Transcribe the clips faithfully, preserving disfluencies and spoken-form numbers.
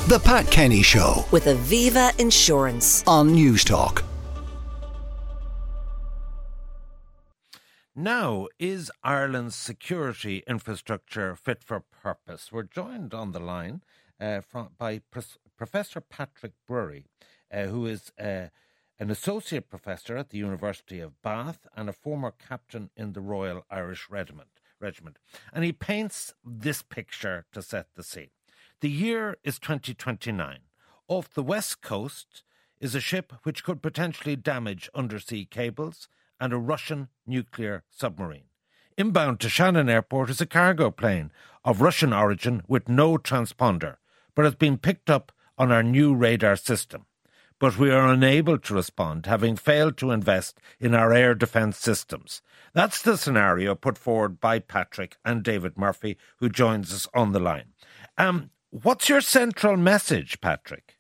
The Pat Kenny Show with Aviva Insurance on Newstalk. Now, is Ireland's security infrastructure fit for purpose? We're joined on the line uh, from, by Pres- Professor Patrick Brury, uh, who is uh, an associate professor at the University of Bath and a former captain in the Royal Irish Regiment. Regiment. And he paints this picture to set the scene. The year is twenty twenty-nine. Off the west coast is a ship which could potentially damage undersea cables and a Russian nuclear submarine. Inbound to Shannon Airport is a cargo plane of Russian origin with no transponder, but has been picked up on our new radar system. But we are unable to respond, having failed to invest in our air defence systems. That's the scenario put forward by Patrick and David Murphy, who joins us on the line. Um, what's your central message, Patrick?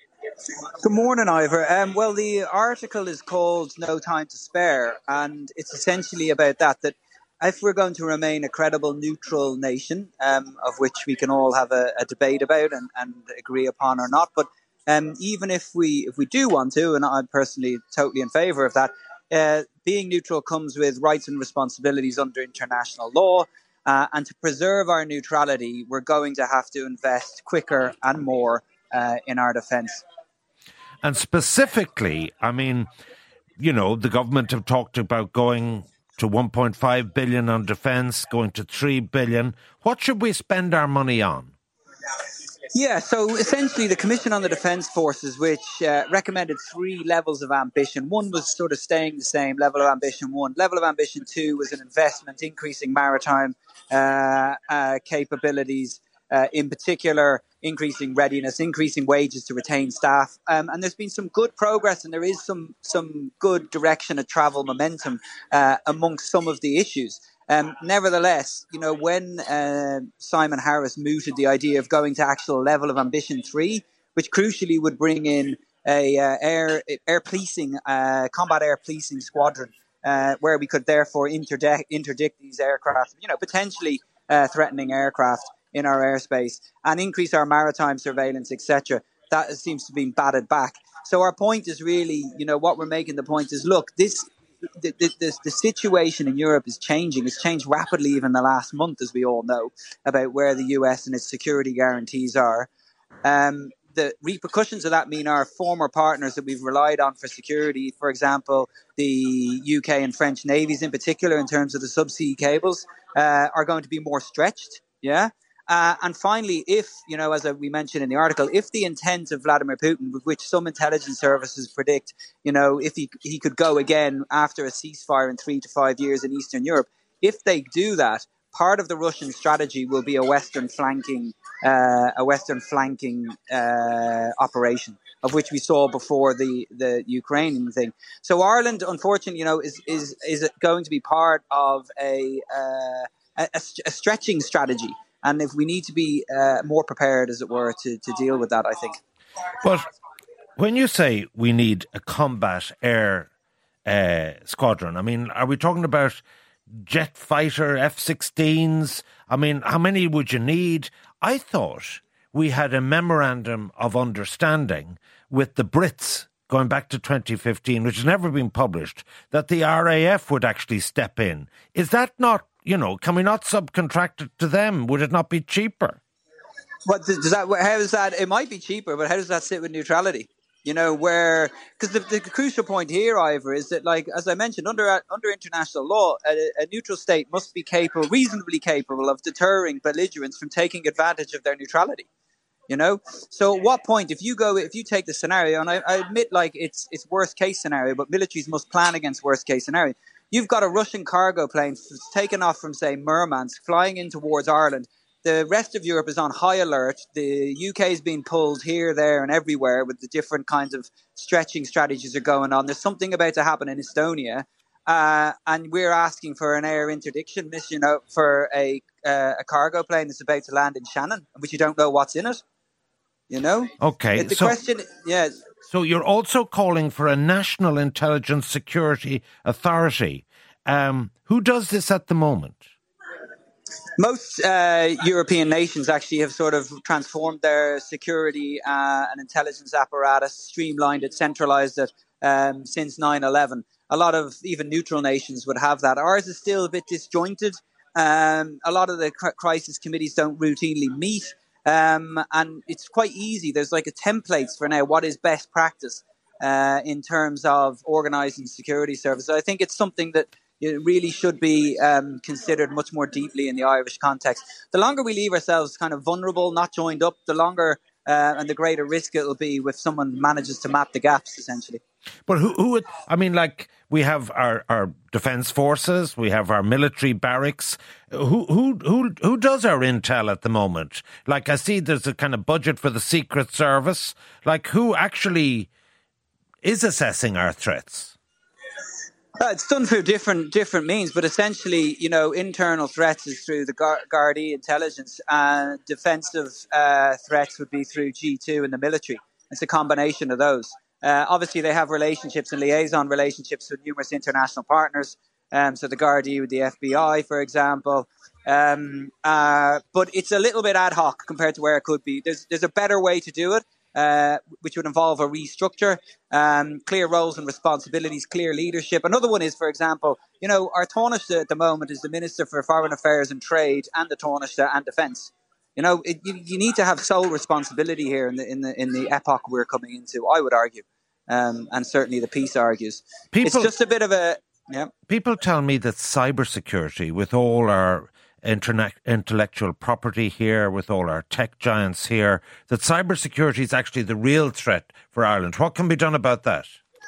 Good morning, Ivor. Um, well, the article is called No Time to Spare, and it's essentially about that, that if we're going to remain a credible, neutral nation, um, of which we can all have a, a debate about and, and agree upon or not, but um, even if we if we do want to, and I'm personally totally in favour of that, uh, being neutral comes with rights and responsibilities under international law. Uh, and to preserve our neutrality, we're going to have to invest quicker and more uh, in our defence. And specifically, I mean, you know, the government have talked about going to one point five billion on defence, going to three billion. What should we spend our money on? Yeah, so essentially the Commission on the Defence Forces, which uh, recommended three levels of ambition. One was sort of staying the same, level of ambition one. Level of ambition two was an investment, increasing maritime uh, uh, capabilities, uh, in particular, increasing readiness, increasing wages to retain staff. Um, and there's been some good progress, and there is some, some good direction of travel momentum uh, amongst some of the issues. Um, nevertheless, you know, when uh, Simon Harris mooted the idea of going to actual level of ambition three, which crucially would bring in a uh, air air policing, uh, combat air policing squadron, uh, where we could therefore interdict, interdict these aircraft, you know, potentially uh, threatening aircraft in our airspace and increase our maritime surveillance, et cetera. That seems to be batted back. So our point is really, you know, what we're making the point is, look, this. The, the, the, the situation in Europe is changing. It's changed rapidly even the last month, as we all know, about where the U S and its security guarantees are. Um, the repercussions of that mean our former partners that we've relied on for security, for example, the U K and French navies in particular, in terms of the subsea cables, uh, are going to be more stretched. Yeah. Uh, and finally, if, you know, as we mentioned in the article, if the intent of Vladimir Putin, with which some intelligence services predict, you know, if he he could go again after a ceasefire in three to five years in Eastern Europe, if they do that, part of the Russian strategy will be a Western flanking, uh, a Western flanking uh, operation, of which we saw before the, the Ukrainian thing. So Ireland, unfortunately, you know, is is is going to be part of a uh, a, a stretching strategy. And if we need to be uh, more prepared, as it were, to, to deal with that, I think. But when you say we need a combat air uh, squadron, I mean, are we talking about jet fighter F sixteens? I mean, how many would you need? I thought we had a memorandum of understanding with the Brits going back to twenty fifteen, which has never been published, that the R A F would actually step in. Is that not, you know, can we not subcontract it to them? Would it not be cheaper? What does that? How does that? It might be cheaper, but how does that sit with neutrality? You know, where, because the, the crucial point here, Ivor, is that, like, as I mentioned, under under international law, a, a neutral state must be capable, reasonably capable, of deterring belligerents from taking advantage of their neutrality. You know, so at what point, if you go, if you take the scenario, and I, I admit, like, it's it's worst case scenario, but militaries must plan against worst case scenario. You've got a Russian cargo plane taken off from, say, Murmansk, flying in towards Ireland. The rest of Europe is on high alert. The U K is being pulled here, there, and everywhere with the different kinds of stretching strategies are going on. There's something about to happen in Estonia, uh, and we're asking for an air interdiction mission out for a uh, a cargo plane that's about to land in Shannon, which you don't know what's in it. You know? Okay. The so, question, yeah. So you're also calling for a National Intelligence Security Authority. Um, who does this at the moment? Most uh, European nations actually have sort of transformed their security uh, and intelligence apparatus, streamlined it, centralized it um, since nine eleven. A lot of even neutral nations would have that. Ours is still a bit disjointed. Um, a lot of the crisis committees don't routinely meet. Um, and it's quite easy. There's like a templates for now what is best practice uh, in terms of organising security services. I think it's something that it really should be um, considered much more deeply in the Irish context. The longer we leave ourselves kind of vulnerable, not joined up, the longer uh, and the greater risk it'll be if someone manages to map the gaps, essentially. But who, who would, I mean, like, we have our, our defence forces, we have our military barracks. Who, who, who, who does our intel at the moment? Like, I see there's a kind of budget for the Secret Service. Like, who actually is assessing our threats? Uh, it's done through different different means, but essentially, you know, internal threats is through the Gar- Gardaí intelligence, and defensive uh, threats would be through G two and the military. It's a combination of those. Uh, obviously, they have relationships and liaison relationships with numerous international partners. Um, so the Gardaí with the F B I, for example. Um, uh, but it's a little bit ad hoc compared to where it could be. There's there's a better way to do it. Uh, which would involve a restructure, um, clear roles and responsibilities, clear leadership. Another one is, for example, you know, our Taoiseach at the moment is the Minister for Foreign Affairs and Trade and the Taoiseach and Defence. You know, it, you, you need to have sole responsibility here in the in the in the epoch we're coming into, I would argue, um, and certainly the piece argues. People, it's just a bit of a yeah. People tell me that cybersecurity, with all our Internet, intellectual property here, with all our tech giants here, that cybersecurity is actually the real threat for Ireland. What can be done about that?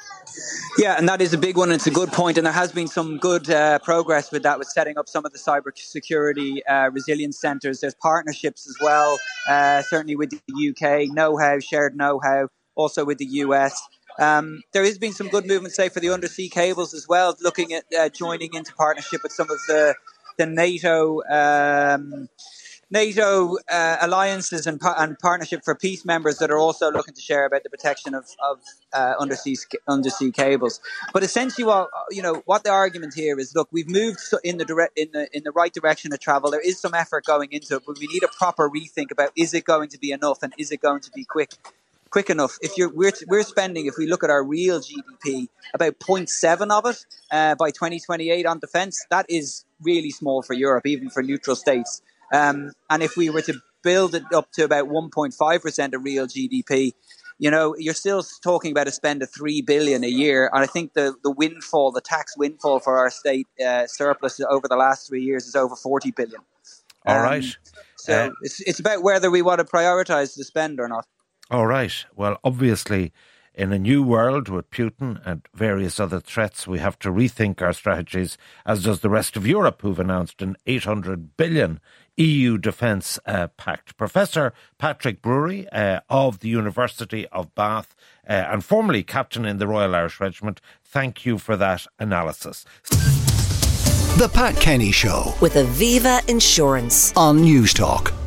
Yeah, and that is a big one. It's a good point, and there has been some good uh, progress with that, with setting up some of the cybersecurity uh, resilience centres. There's partnerships as well, uh, certainly with the U K, know-how, shared know-how, also with the U S. Um, there has been some good movement, say, for the undersea cables as well, looking at uh, joining into partnership with some of the the NATO um, NATO uh, alliances and, and partnership for peace members that are also looking to share about the protection of, of uh, undersea undersea cables. But essentially, what you know, what the argument here is: look, we've moved in the direct in the in the right direction of travel. There is some effort going into it, but we need a proper rethink about: is it going to be enough, and is it going to be quick? Quick enough. If you're, we're we're spending, if we look at our real G D P, about zero point seven of it uh, by twenty twenty-eight on defence. That is really small for Europe, even for neutral states. Um, and if we were to build it up to about one point five percent of real G D P, you know, you're still talking about a spend of three billion a year. And I think the the windfall, the tax windfall for our state uh, surplus over the last three years is over forty billion. All um, right. So uh, it's it's about whether we want to prioritise the spend or not. All right. Well, obviously, in a new world with Putin and various other threats, we have to rethink our strategies, as does the rest of Europe, who've announced an eight hundred billion E U defence uh, pact. Professor Patrick Brewery uh, of the University of Bath uh, and formerly captain in the Royal Irish Regiment, thank you for that analysis. The Pat Kenny Show with Aviva Insurance on News Talk.